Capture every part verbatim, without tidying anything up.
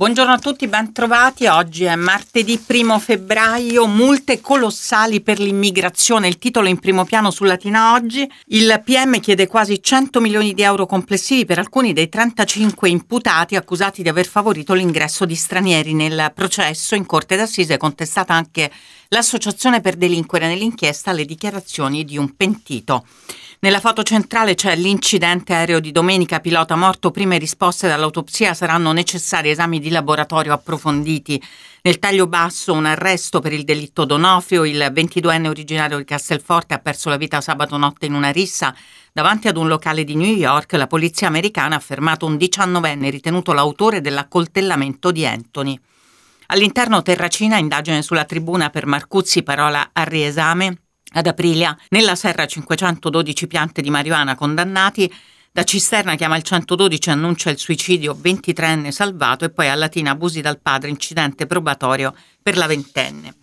Buongiorno a tutti, ben trovati. Oggi è martedì primo febbraio, multe colossali per l'immigrazione. Il titolo in primo piano su Latina Oggi. Il P M chiede quasi cento milioni di euro complessivi per alcuni dei trentacinque imputati accusati di aver favorito l'ingresso di stranieri nel processo. In corte d'assise è contestata anche l'associazione per delinquere nell'inchiesta alle dichiarazioni di un pentito. Nella foto centrale c'è l'incidente aereo di domenica, pilota morto, prime risposte dall'autopsia, saranno necessari esami di laboratorio approfonditi. Nel taglio basso un arresto per il delitto d'Onofrio, il ventiduenne originario di Castelforte ha perso la vita sabato notte in una rissa davanti ad un locale di New York. La polizia americana ha fermato un diciannovenne ritenuto l'autore dell'accoltellamento di Anthony. All'interno Terracina, indagine sulla tribuna per Marcuzzi, parola a riesame. Ad Aprilia, nella serra cinquecentododici piante di marijuana condannati, da Cisterna chiama il centododici e annuncia il suicidio, ventitreenne salvato, e poi a Latina abusi dal padre, incidente probatorio per la ventenne.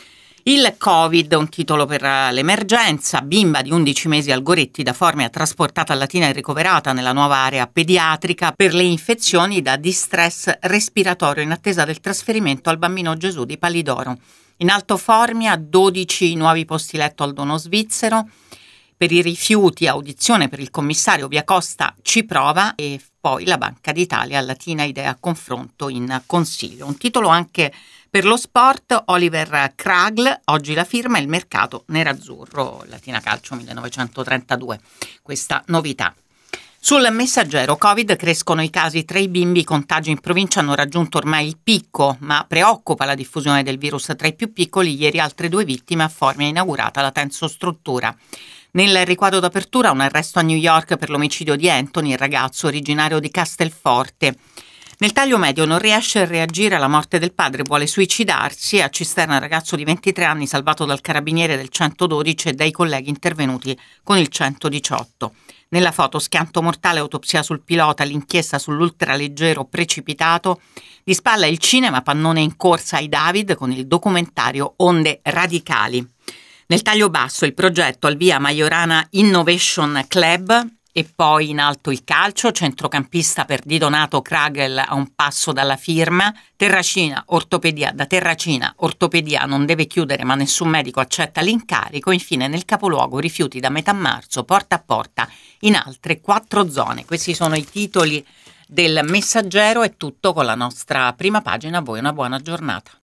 Il Covid, un titolo per l'emergenza, bimba di undici mesi al Goretti da Formia trasportata a Latina e ricoverata nella nuova area pediatrica per le infezioni da distress respiratorio in attesa del trasferimento al Bambino Gesù di Palidoro. In Alto Formia dodici nuovi posti letto al dono svizzero. Per i rifiuti, audizione per il commissario Via Costa ci prova, e poi la Banca d'Italia, Latina idea confronto in consiglio. Un titolo anche per lo sport, Oliver Kragl, oggi la firma, il mercato nerazzurro, Latina Calcio millenovecentotrentadue, questa novità. Sul Messaggero, Covid, crescono i casi, tra i bimbi i contagi in provincia hanno raggiunto ormai il picco, ma preoccupa la diffusione del virus tra i più piccoli. Ieri altre due vittime, a Formia inaugurata la tensostruttura. Nel riquadro d'apertura un arresto a New York per l'omicidio di Anthony, il ragazzo originario di Castelforte. Nel taglio medio non riesce a reagire alla morte del padre, vuole suicidarsi. A Cisterna un ragazzo di ventitré anni salvato dal carabiniere del centododici e dai colleghi intervenuti con il centodiciotto. Nella foto schianto mortale, autopsia sul pilota, l'inchiesta sull'ultraleggero precipitato. Di spalla il cinema, pannone in corsa ai David con il documentario Onde Radicali. Nel taglio basso il progetto al via Majorana Innovation Club. E poi in alto il calcio, centrocampista per Di Donato, Kragl a un passo dalla firma. Terracina, ortopedia, da Terracina, ortopedia non deve chiudere ma nessun medico accetta l'incarico. Infine nel capoluogo rifiuti da metà marzo, porta a porta in altre quattro zone. Questi sono i titoli del Messaggero. È tutto con la nostra prima pagina. A voi una buona giornata.